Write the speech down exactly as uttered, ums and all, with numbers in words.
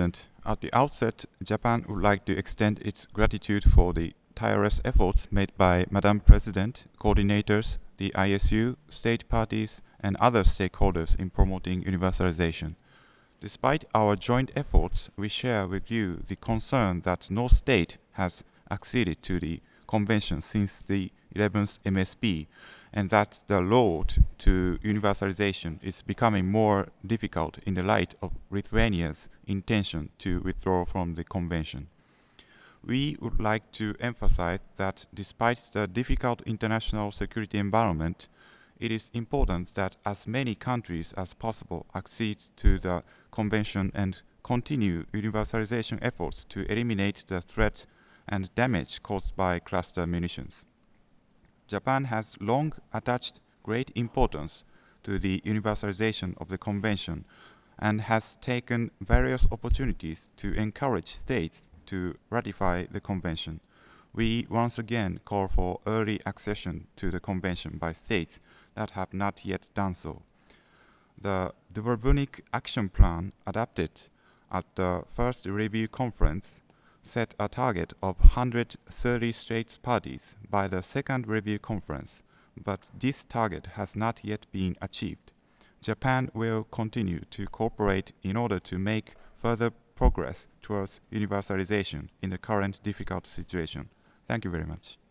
President. At the outset, Japan would like to extend its gratitude for the tireless efforts made by Madam President, coordinators, the I S U, state parties, and other stakeholders in promoting universalization. Despite our joint efforts, we share with you the concern that no state has acceded to the convention since the eleventh M S P, and that the road to universalization is becoming more difficult in the light of Lithuania's intention to withdraw from the convention. We would like to emphasize that despite the difficult international security environment, it is important that as many countries as possible accede to the convention and continue universalization efforts to eliminate the threat and damage caused by cluster munitions. Japan has long attached great importance to the universalization of the convention and has taken various opportunities to encourage states to ratify the convention. We once again call for early accession to the convention by states that have not yet done so. The Dubrovnik Action Plan adopted at the first review conference set a target of one hundred thirty states parties by the second review conference, but this target has not yet been achieved. Japan will continue to cooperate in order to make further progress towards universalization in the current difficult situation. Thank you very much.